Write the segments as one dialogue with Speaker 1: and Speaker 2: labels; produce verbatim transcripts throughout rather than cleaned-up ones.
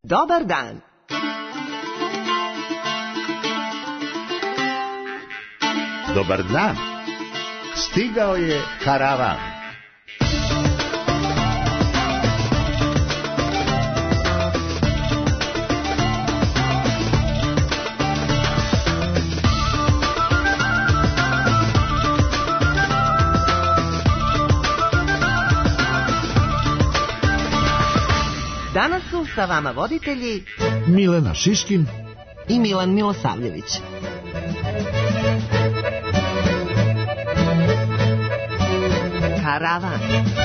Speaker 1: Dobar dan.
Speaker 2: Dobar dan. Stigao je karavan.
Speaker 1: Danas su sa vama voditelji
Speaker 2: Milena Šiškin
Speaker 1: i Milan Milosavljević. Karavan.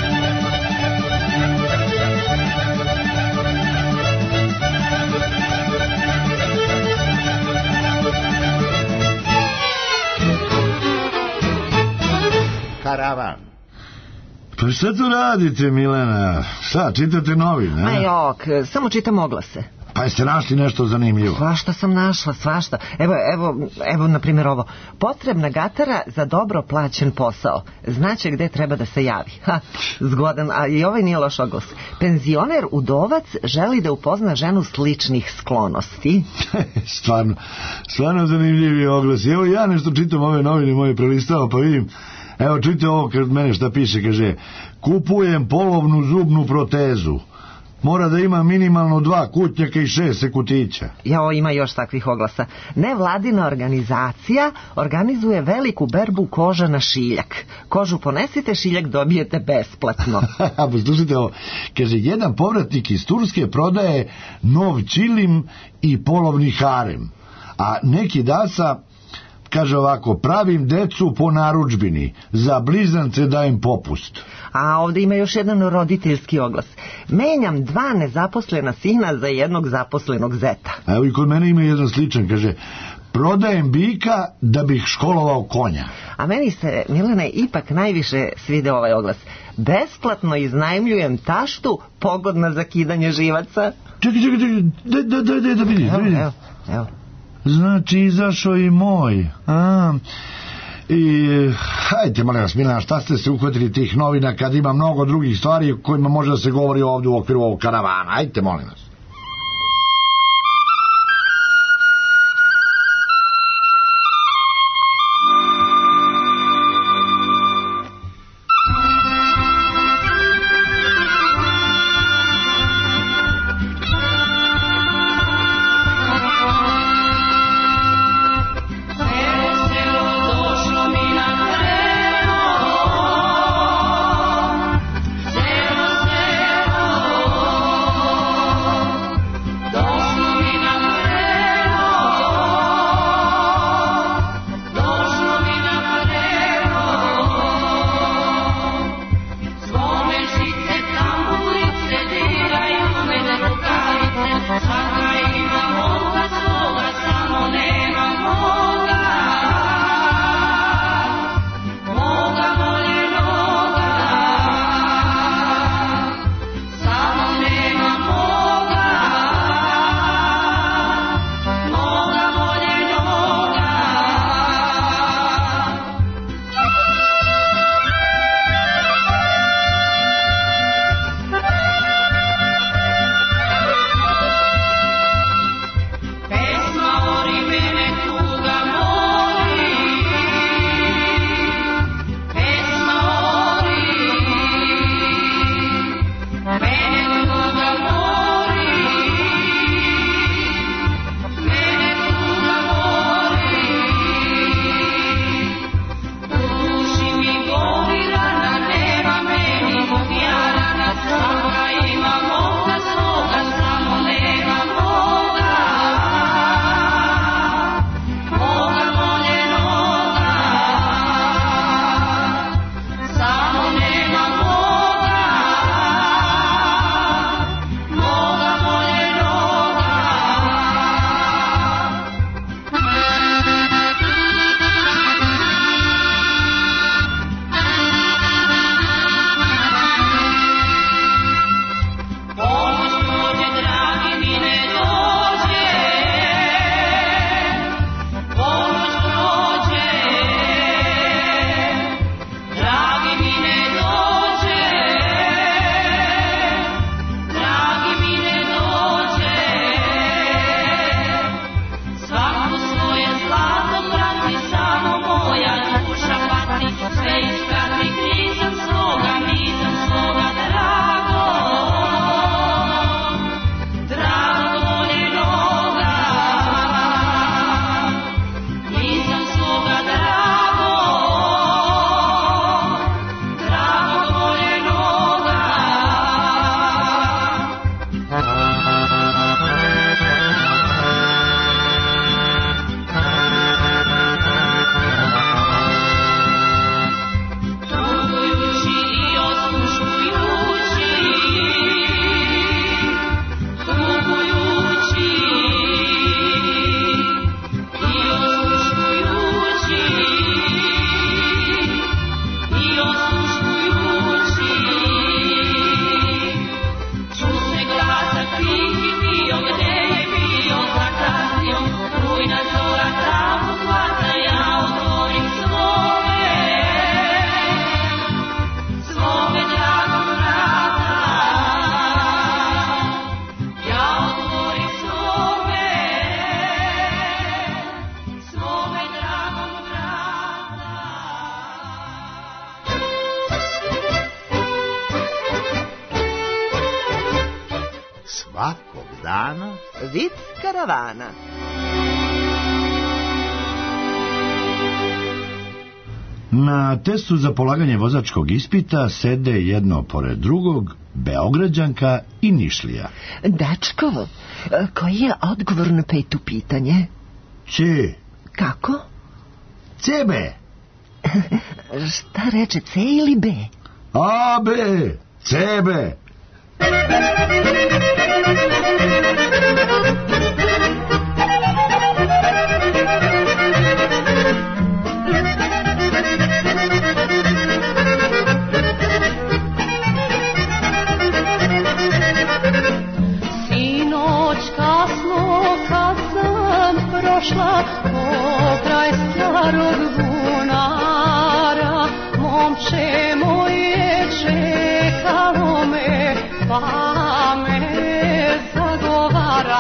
Speaker 2: Karavan.
Speaker 3: Pa šta tu radite, Milena? Šta, čitate novine?
Speaker 1: Ma jok, samo čitam oglase.
Speaker 3: Pa jeste našli nešto zanimljivo?
Speaker 1: Svašta sam našla, svašta. Evo, evo, evo, na primjer ovo. Potrebna gatara za dobro plaćen posao. Znaće gde treba da se javi. Ha, zgodan, a i ovaj nije loš oglas. Penzioner udovac želi da upozna ženu sličnih sklonosti.
Speaker 3: stvarno, stvarno zanimljivi oglasi. Evo ja nešto čitam ove novine moje prelistao, pa vidim. Evo, čujte ovo kod mene šta piše, kaže: kupujem polovnu zubnu protezu. Mora da ima minimalno dva kutnjaka i šest sekutića.
Speaker 1: Jao, ima još takvih oglasa. Nevladina organizacija organizuje veliku berbu koža na šiljak. Kožu ponesite, šiljak dobijete besplatno.
Speaker 3: Poslušajte ovo. Kaže, jedan povratnik iz Turske prodaje nov čilim i polovni harem. A neki dasa kaže ovako: pravim decu po narudžbini, za blizance dajem popust.
Speaker 1: A ovdje ima još jedan roditeljski oglas. Menjam dva nezaposlena sina za jednog zaposlenog zeta.
Speaker 3: A evo i kod mene ima jedan sličan, kaže: prodajem bika da bih školovao konja.
Speaker 1: A meni se, Milane, ipak najviše svide ovaj oglas. Besplatno iznajmljujem taštu, pogodna za kidanje živaca.
Speaker 3: Čekaj, čekaj, čekaj, da, da, da, da, da vidim, da vidim.
Speaker 1: Evo, evo.
Speaker 3: Znači, izašao i moj. A, i, hajte, molim vas, Milana, šta ste se uhvatili tih novina kad ima mnogo drugih stvari o kojima može da se govori ovdje u okviru ovog karavana? Hajte, molim vas.
Speaker 2: dana,
Speaker 1: vic karavana.
Speaker 3: Na testu za polaganje vozačkog ispita sede jedno pored drugog Beograđanka i Nišlija.
Speaker 1: Dačko, koji je odgovor na peto pitanje?
Speaker 3: Če.
Speaker 1: Kako?
Speaker 3: Cebe.
Speaker 1: Šta reče, C ili B?
Speaker 3: A, B. Cebe.
Speaker 4: Prošla pokraj starog bunara, momče moje čekalo me, pa me zagovara.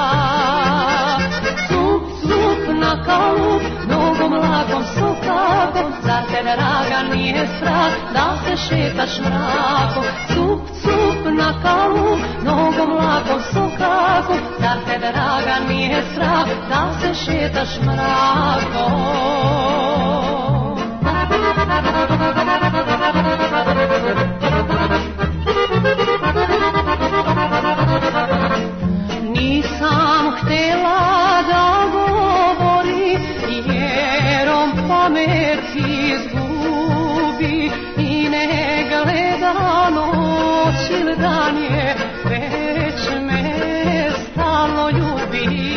Speaker 4: Cup, cup na kalup, nogom lagom sokakom, zar te draga nije strah da se šetaš mrakom? Cup, cup na kalup, nogom lagom sokakom, zar te draga nije strah da se šetaš mrakom? Nisam htjela da govori, jer on pamet izgubi i ne gleda noć ili dan je, već me stalno ljubi.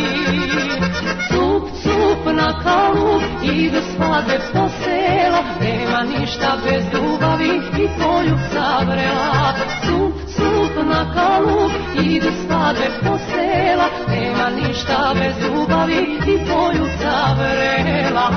Speaker 4: Cup, cup na kalup, idu svadbe po sela, nema ništa bez ljubavi i poljubca vrela. Cup, cup na kalup, idu svadbe po sela, nema ništa bez ljubavi i poljubca vrela.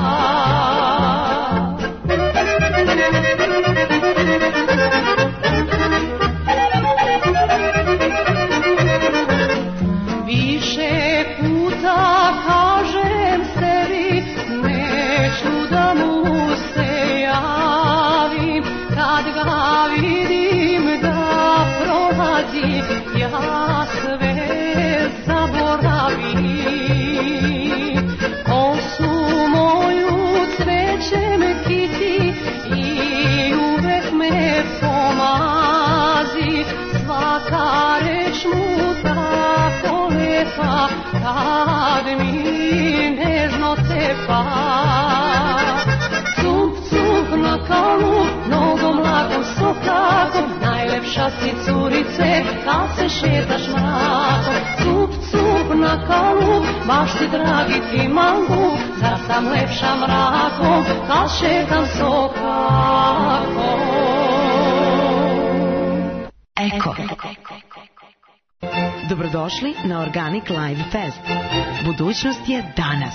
Speaker 4: Više puta kažem sebi, neću da mu se javim, kad ga vidim da prolazi, ja sve zaboravim. Kosu moju cvećem kiti i uvek me pomazi, svaka reč mu tako lepa, kad mi nežno tepa. Cup, cup na kalup, nogom lagom sokakom, najlepša si curice kad se šetaš mrakom. Cup, cup na kalup, baš ti dragi ti mangu, zar sam lepša mrakom kad šetam sokakom.
Speaker 5: Eko. Dobrodošli na Organic Live Fest. Budućnost je danas.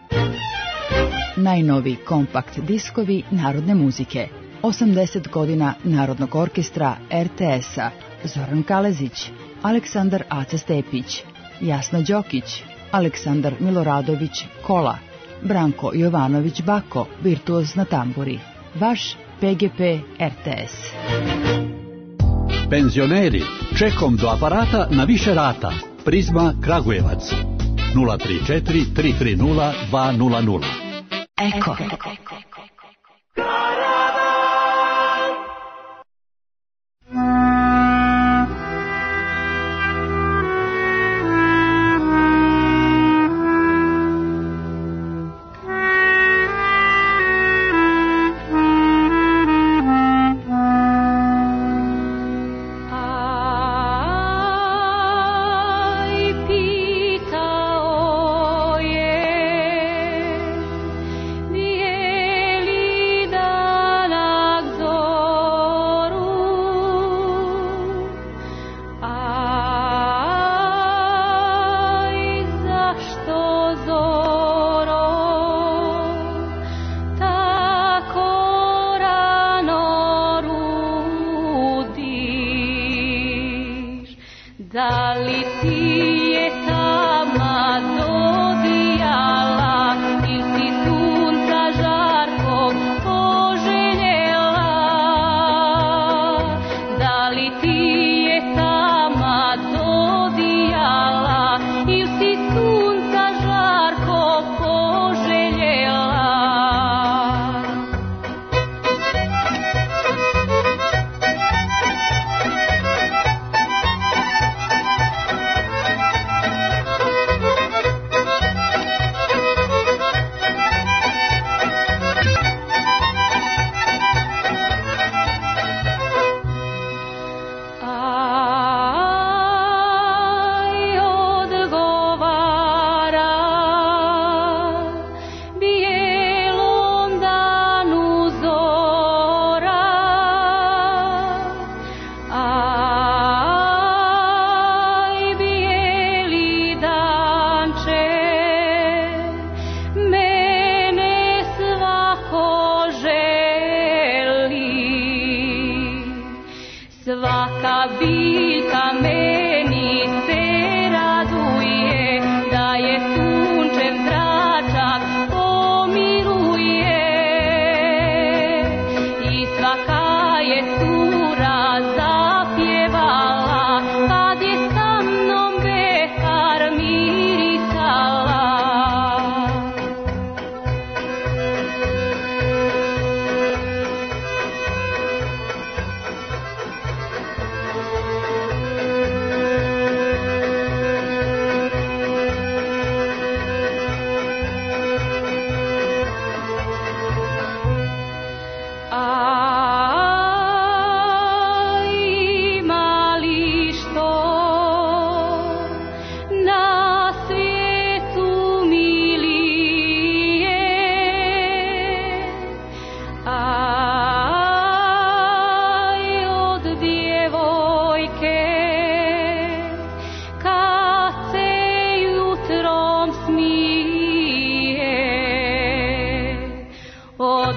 Speaker 6: Najnovi kompakt diskovi narodne muzike. osamdeset godina Narodnog orkestra R T S-a. Zoran Kalezić, Aleksandar Aca Stepić, Jasna Đokić, Aleksandar Miloradović Kola, Branko Jovanović Bako, virtuoz na tamburi. Vaš P G P R T S.
Speaker 7: Penzioneri, čekom do aparata na više rata. Prizma Kragujevac. nula tri četiri tri tri nula dva nula nula.
Speaker 5: Eko.
Speaker 4: Da li ti je tama dodijala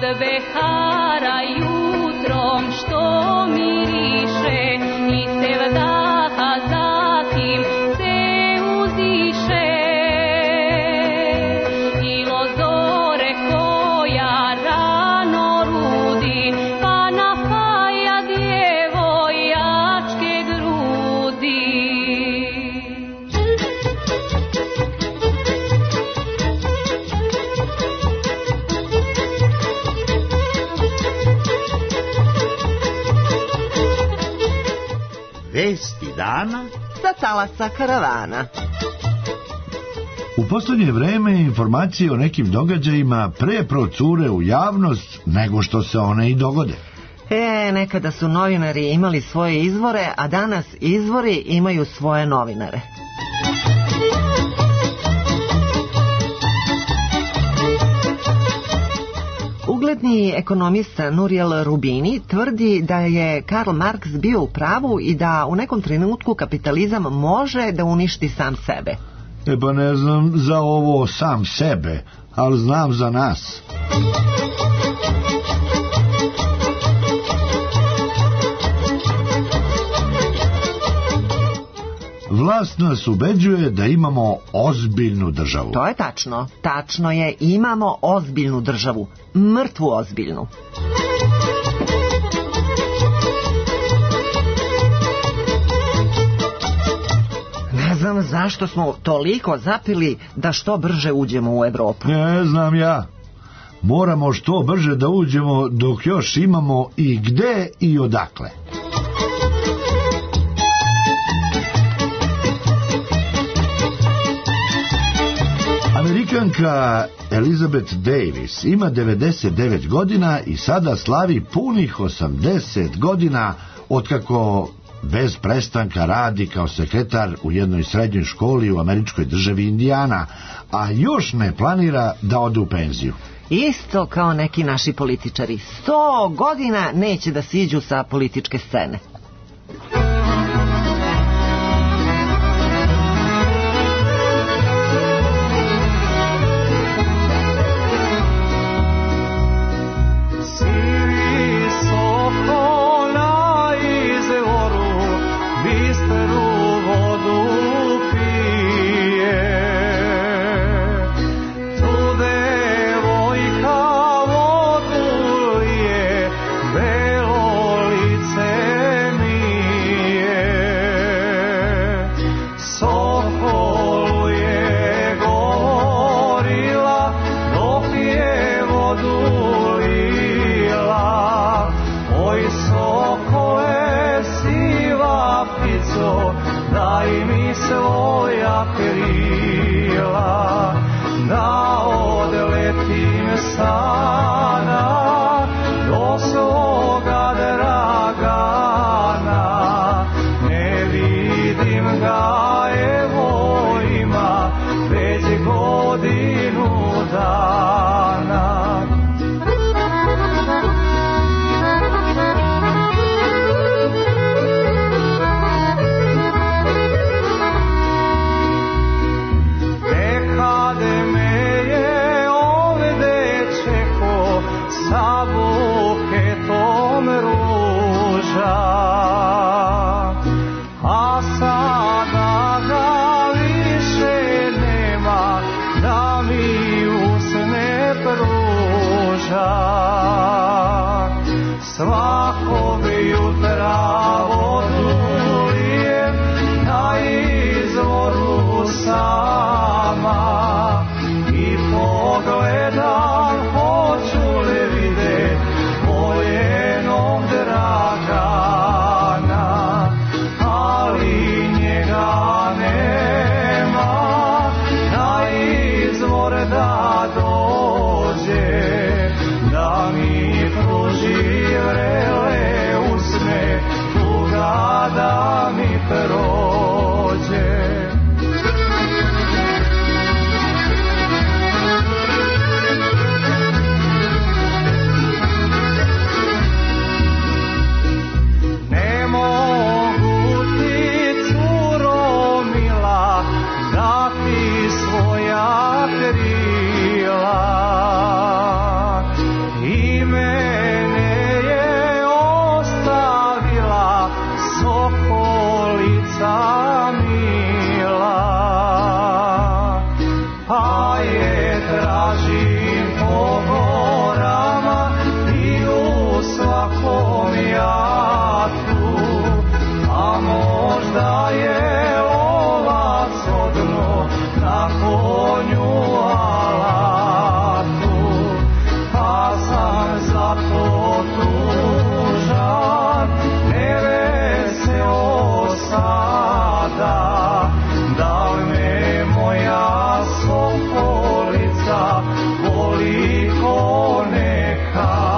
Speaker 4: behara jutrom što miriše i se vdaha zatim se uziše i lozore koja rano rudi pa napaja djevojačke grudi.
Speaker 2: Vesti dana
Speaker 1: Sa talasa karavana.
Speaker 3: U posljednje vreme informacije o nekim događajima pre procure u javnost nego što se one i dogode.
Speaker 1: E, nekada su novinari imali svoje izvore, a danas izvori imaju svoje novinare. Ugledni ekonomista Nuriel Rubini tvrdi da je Karl Marx bio u pravu i da u nekom trenutku kapitalizam može da uništi sam sebe.
Speaker 3: E pa ne znam za ovo sam sebe, ali znam za nas. Vlast nas ubeđuje da imamo ozbiljnu državu.
Speaker 1: To je tačno. Tačno je, imamo ozbiljnu državu. Mrtvu ozbiljnu. Ne znam zašto smo toliko zapili da što brže uđemo u Evropu.
Speaker 3: Ne znam ja. Moramo što brže da uđemo dok još imamo i gde i odakle. Amerikanka Elizabeth Davis ima devedeset devet godina i sada slavi punih osamdeset godina otkako bez prestanka radi kao sekretar u jednoj srednjoj školi u američkoj državi Indijana, a još ne planira da ode u penziju.
Speaker 1: Isto kao neki naši političari. Sto godina neće da siđu sa političke scene.
Speaker 8: Da mi pruži vrele usne na konju alatu, pa sam zato tužan, neveseo sada, da li me moja sokolica voli ko nekada.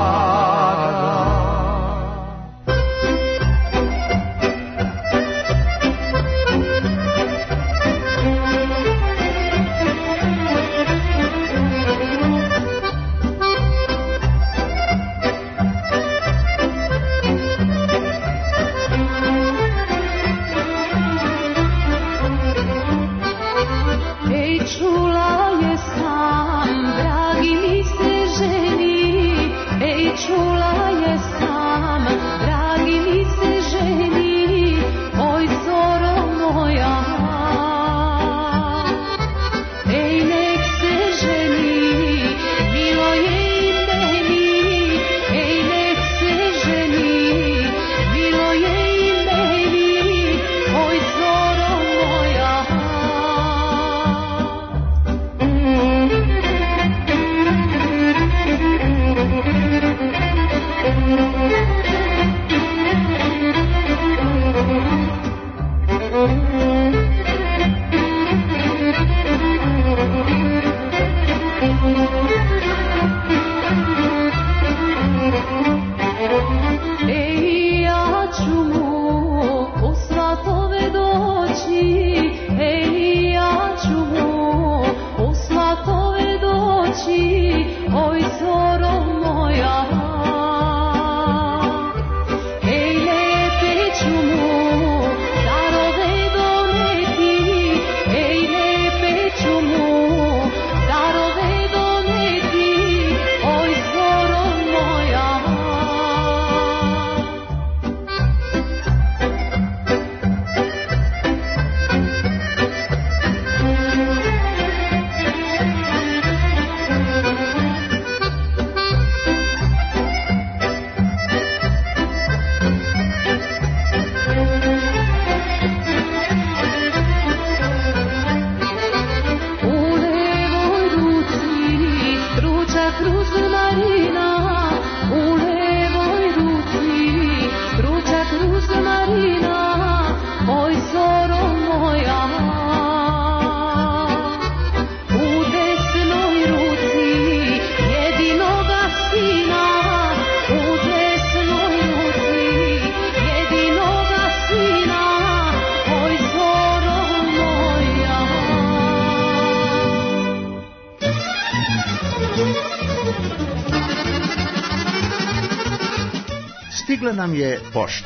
Speaker 2: Stigla nam je pošta.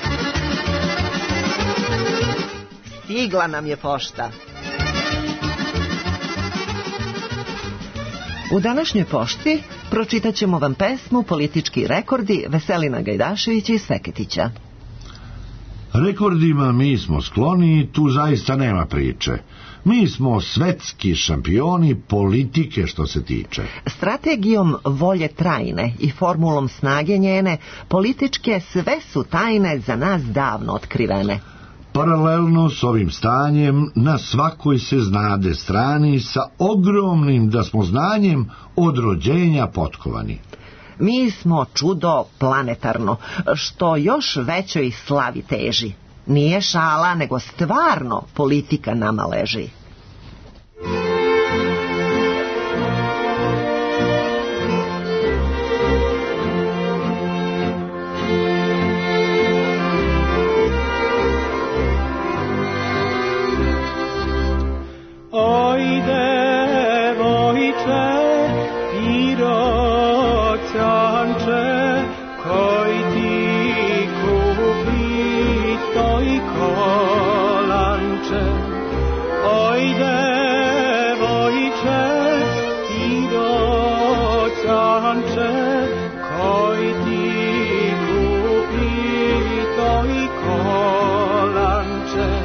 Speaker 1: Stigla nam je pošta. U današnjoj pošti pročitat ćemo vam pesmu Politički rekordi Veselina Gajdaševića iz Feketića.
Speaker 3: Rekordima mi smo skloni i tu zaista nema priče. Mi smo svetski šampioni politike što se tiče.
Speaker 1: Strategijom volje trajne i formulom snage njene, političke sve su tajne za nas davno otkrivene.
Speaker 3: Paralelno s ovim stanjem, na svakoj se znade strani sa ogromnim da smo znanjem od rođenja potkovani.
Speaker 1: Mi smo čudo planetarno, što još većoj slavi teži. Nije šala, nego stvarno politika nama leži.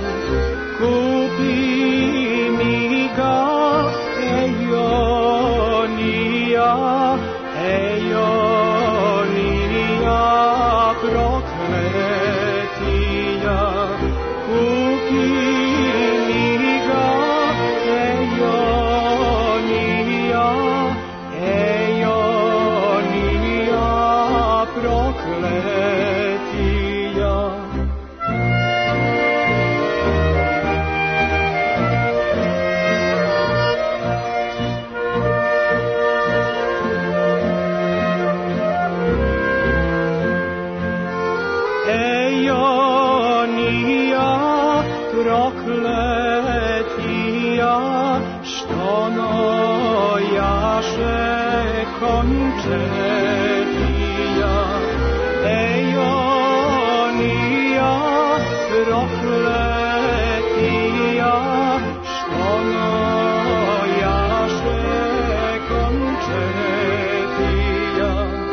Speaker 8: Kupi mi ga, e io končetija, ejonija prokletija, što nojaše končetija.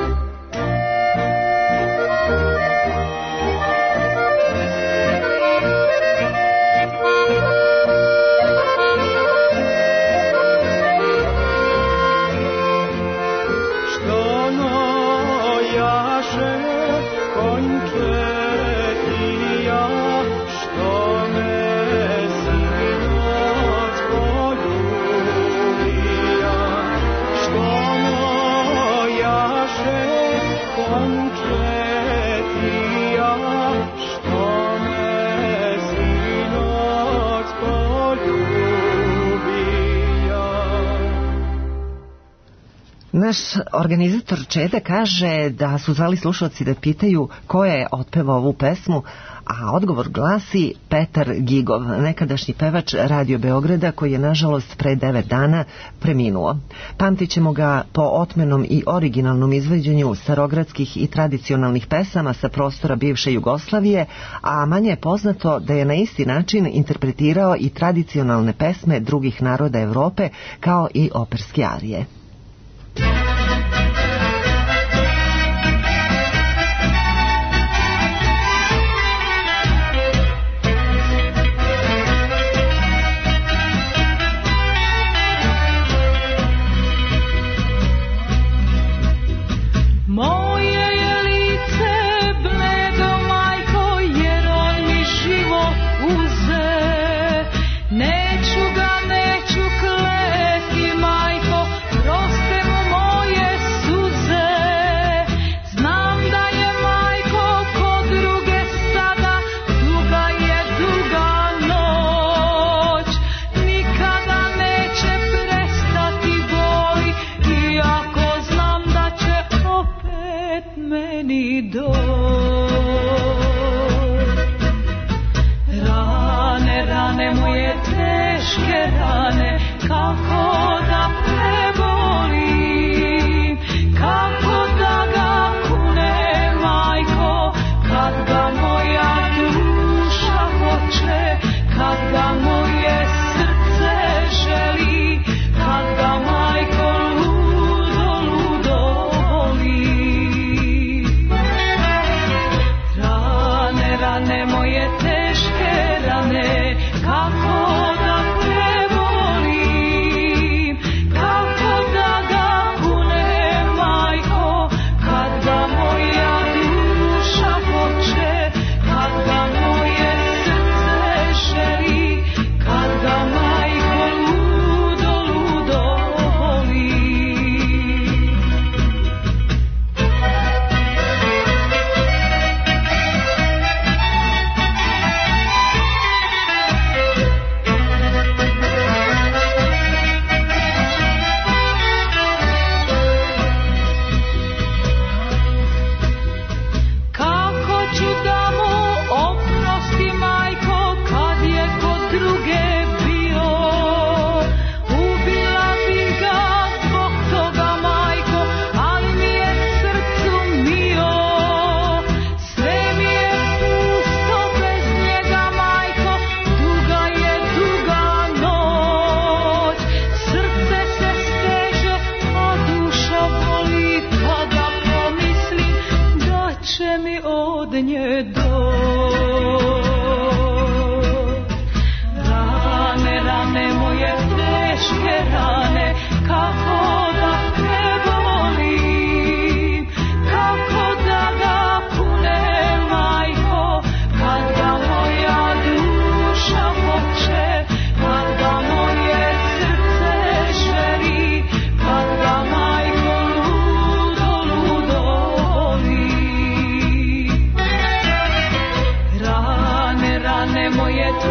Speaker 1: Naš organizator Čede kaže da su zvali slušalci da pitaju ko je otpevao ovu pesmu, a odgovor glasi Petar Gigov, nekadašnji pevač Radio Beograda koji je nažalost pre devet dana preminuo. Pamtit ćemo ga po otmenom i originalnom izvođenju starogradskih i tradicionalnih pesama sa prostora bivše Jugoslavije, a manje je poznato da je na isti način interpretirao i tradicionalne pesme drugih naroda Evrope kao i operske arije.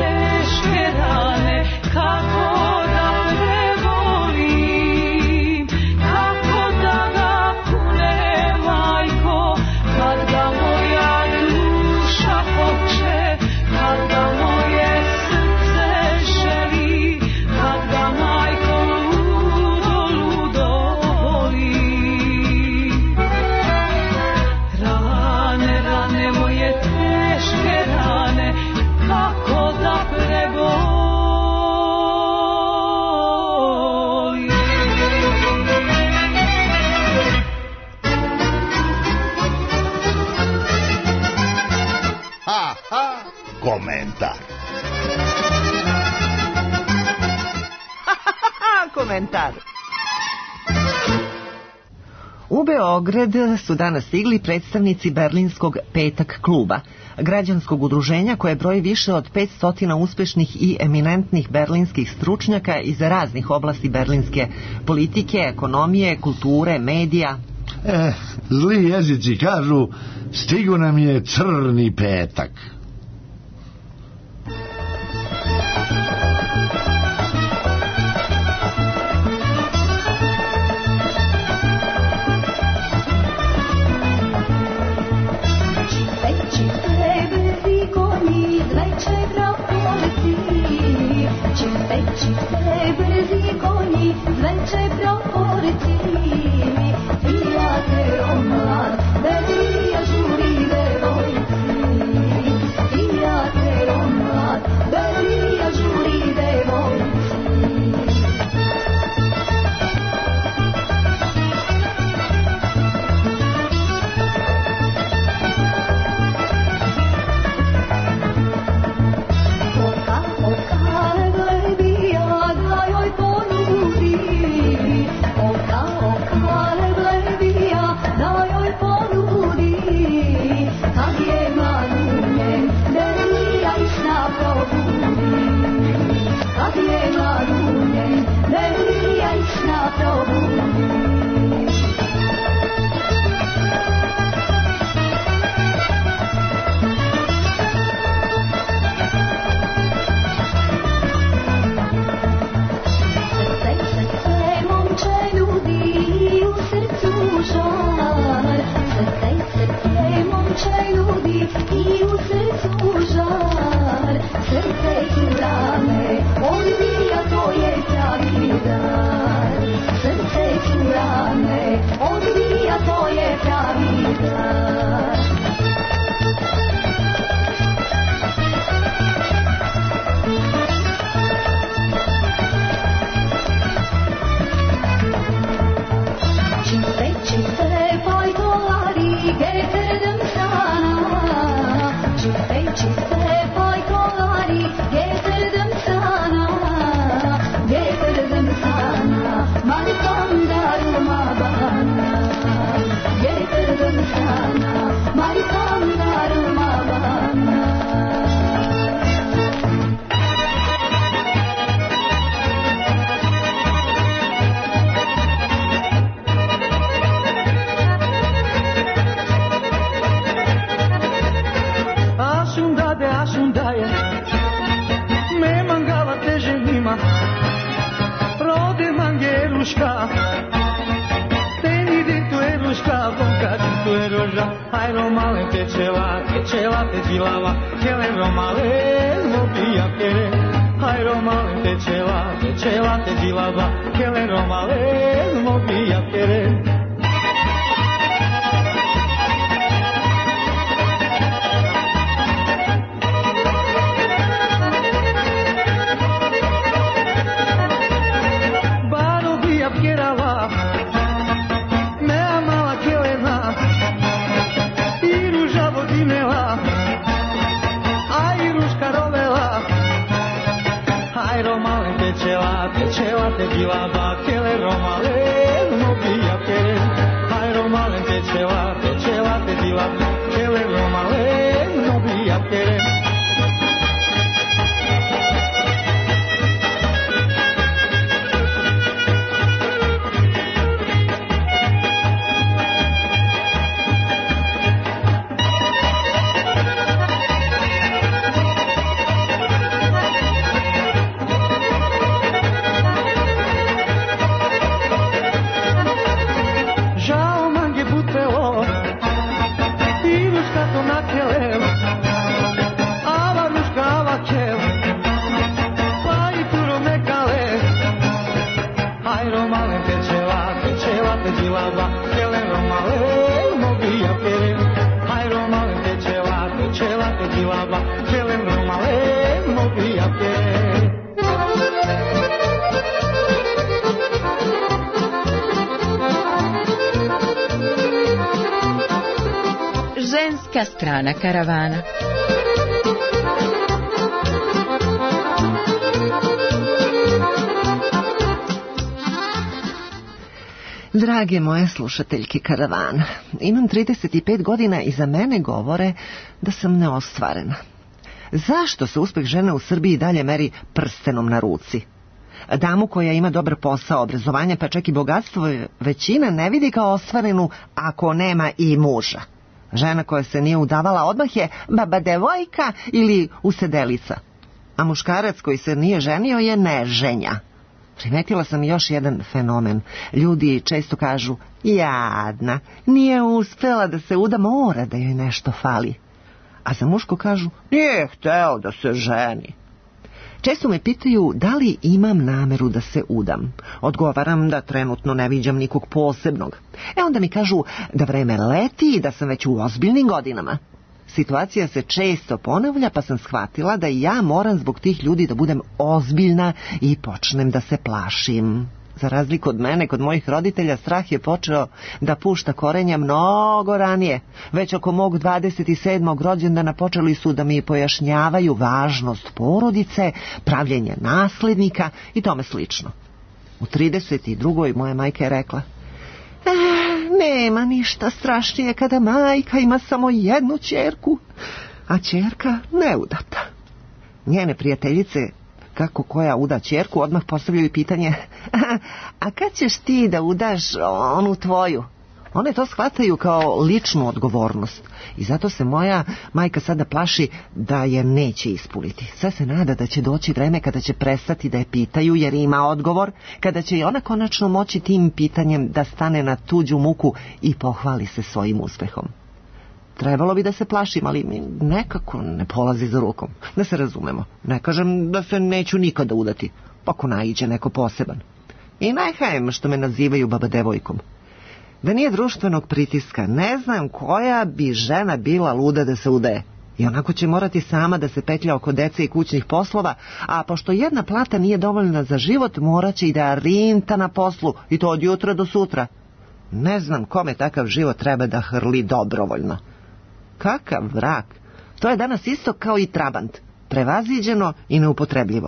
Speaker 4: Teške rane, kako da prevolim,
Speaker 1: komentar. U Beograd su danas stigli predstavnici Berlinskog petak kluba, građanskog udruženja koje broji više od petsto uspešnih i eminentnih berlinskih stručnjaka iz raznih oblasti berlinske politike, ekonomije, kulture, medija.
Speaker 3: E, zli jezici kažu, stigo nam je crni petak.
Speaker 9: Ženska strana karavana.
Speaker 1: Drage moje slušateljke karavana, imam trideset pet godina i za mene govore da sam neostvarena. Zašto se uspeh žene u Srbiji dalje meri prstenom na ruci? Damu koja ima dobar posao, obrazovanje, pa čak i bogatstvo, većina ne vidi kao ostvarenu ako nema i muža. Žena koja se nije udavala odmah je baba devojka ili usedelica. A muškarac koji se nije ženio je neženja. Primetila sam još jedan fenomen. Ljudi često kažu, jadna, nije uspela da se uda, mora da joj nešto fali. A za muško kažu, nije hteo da se ženi. Često me pitaju da li imam nameru da se udam. Odgovaram da trenutno ne viđam nikog posebnog. E onda mi kažu da vreme leti i da sam već u ozbiljnim godinama. Situacija se često ponavlja, pa sam shvatila da i ja moram zbog tih ljudi da budem ozbiljna i počnem da se plašim. Za razliku od mene, kod mojih roditelja strah je počeo da pušta korenja mnogo ranije. Već oko mog dvadeset sedmog rođendana počeli su da mi pojašnjavaju važnost porodice, pravljenje naslednika i tome slično. U trideset drugoj moja majka je rekla, nema ništa strašnije kada majka ima samo jednu ćerku, a ćerka neudata. Njene prijateljice, kako koja uda ćerku, odmah postavljaju pitanje, a kad ćeš ti da udaš onu tvoju? One to shvataju kao ličnu odgovornost i zato se moja majka sada plaši da je neće ispuniti. Sve se nada da će doći vreme kada će prestati da je pitaju jer ima odgovor, kada će i ona konačno moći tim pitanjem da stane na tuđu muku i pohvali se svojim uspehom. Trebalo bi da se plašim, ali mi nekako ne polazi za rukom. Da se razumemo, ne kažem da se neću nikada udati, ako naiđe neko poseban. I nehajem što me nazivaju baba devojkom. Da nije društvenog pritiska, ne znam koja bi žena bila luda da se udaje. I onako će morati sama da se petlja oko dece i kućnih poslova, a pošto jedna plata nije dovoljna za život, morat će i da rinta na poslu, i to od jutra do sutra. Ne znam kome takav život treba da hrli dobrovoljno. Kakav vrak! To je danas isto kao i trabant, prevaziđeno i neupotrebljivo.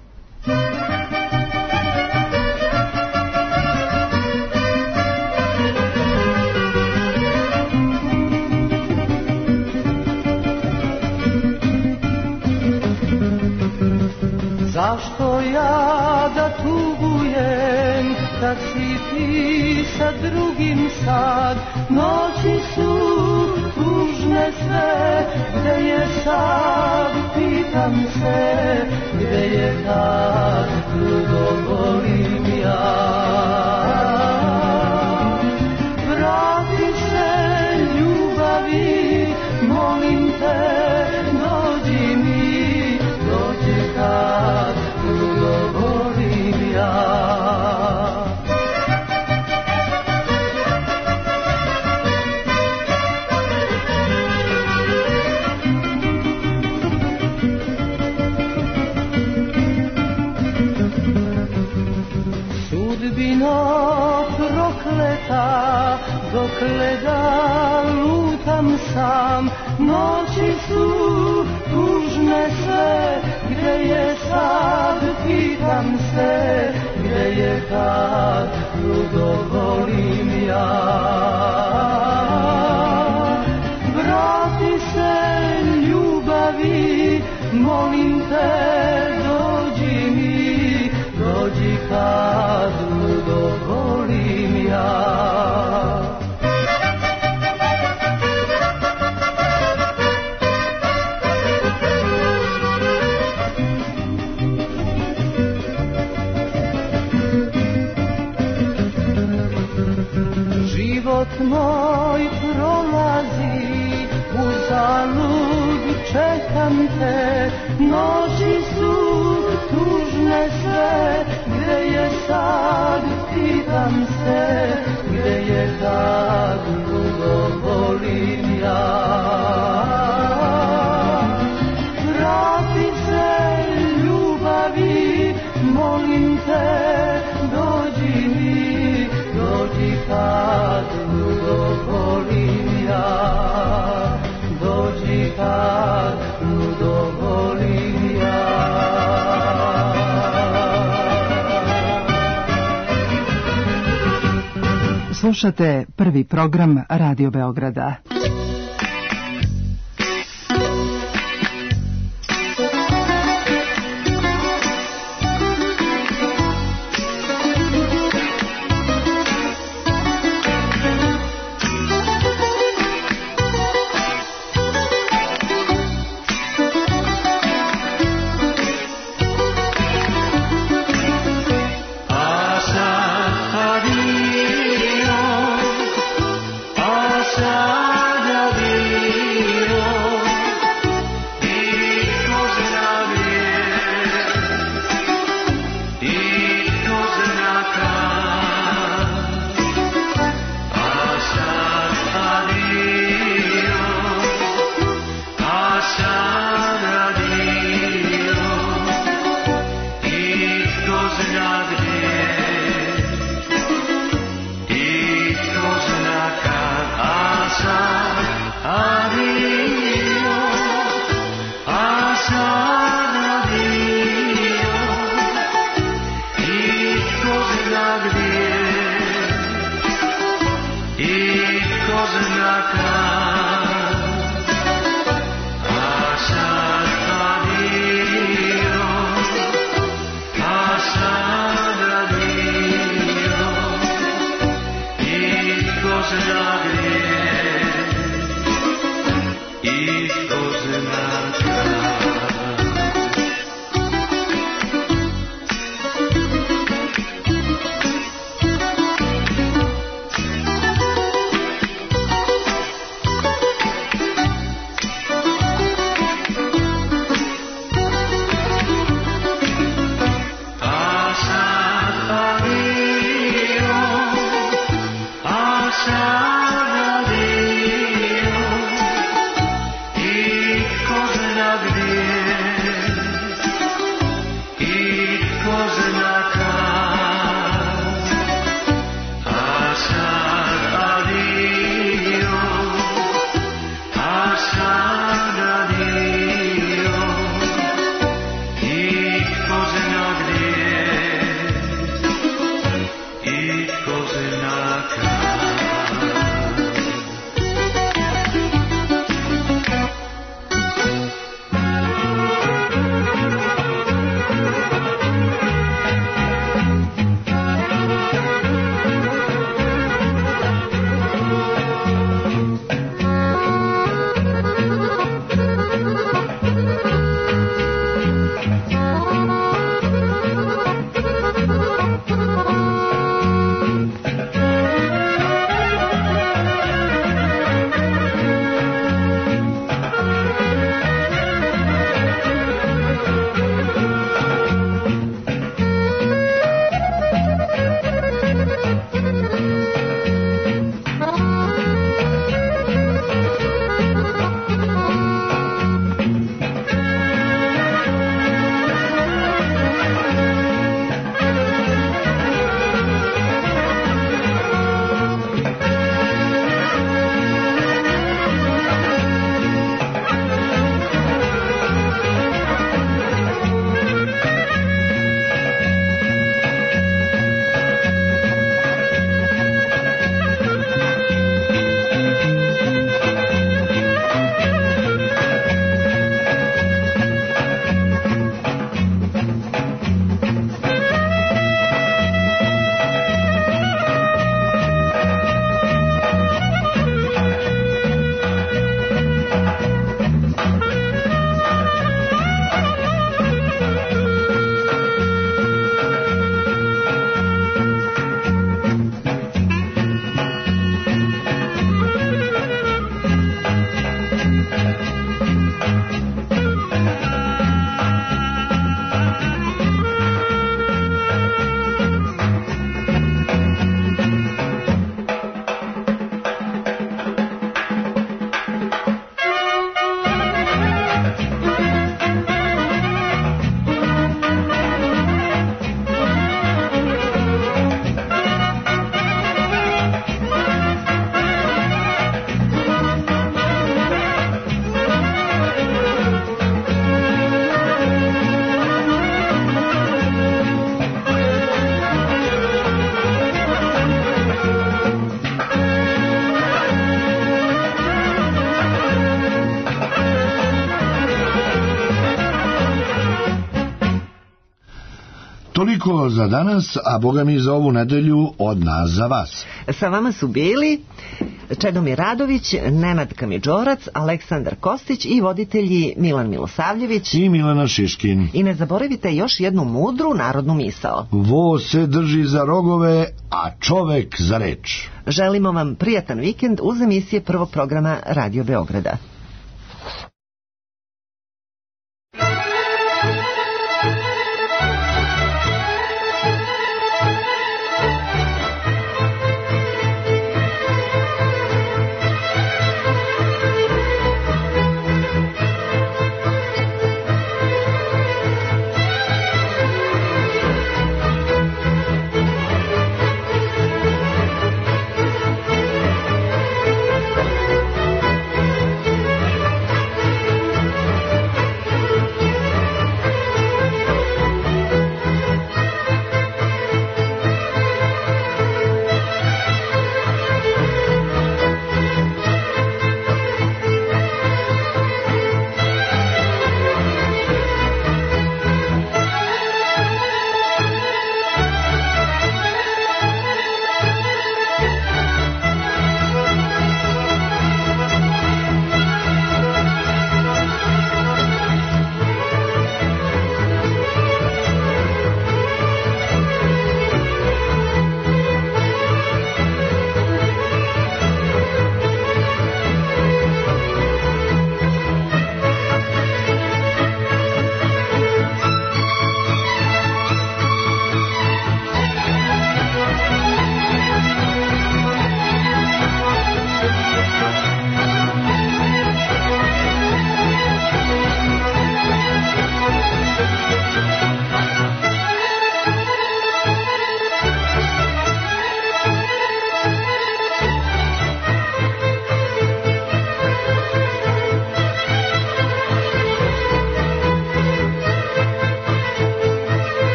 Speaker 8: Zašto ja da tugujem kad si ti sa drugim sad? Noći su tužne sve, gde je sad, pitam se, gde je kad, drugo volim ja. Vrati se ljubavi, molim te, dođi mi, dođi kad, drugo volim ja. Sudbino prokleta, dokle da lutam sam, noći su tužne sve, gde je sad, pitam se, gde je kad, drugo volim ja. Vrati se ljubavi, molim te, dođi mi, dođi kad, drugo volim ja. Život moj prolazi, uzalud čekam te, noći su tužne sve, gde je sad, pitam se, gde je kad, drugo volim ja. Vrati se ljubavi, molim te, dođi mi, dođi kad, drugo volim ja. Dođi kad, drugo volim ja.
Speaker 6: Slušate prvi program Radio Beograda.
Speaker 3: toliko za danas, a boga mi za ovu nedelju od nas za vas.
Speaker 1: Sa vama su bili Čedomir Radović, Nenad Kamidžorac, Aleksandar Kostić i voditelji Milan Milosavljević
Speaker 3: i Milana Šiškin.
Speaker 1: I ne zaboravite još jednu mudru narodnu misao.
Speaker 3: Vo se drži za rogove, a čovek za reč.
Speaker 1: Želimo vam prijatan vikend uz emisije prvog programa Radio Beograda.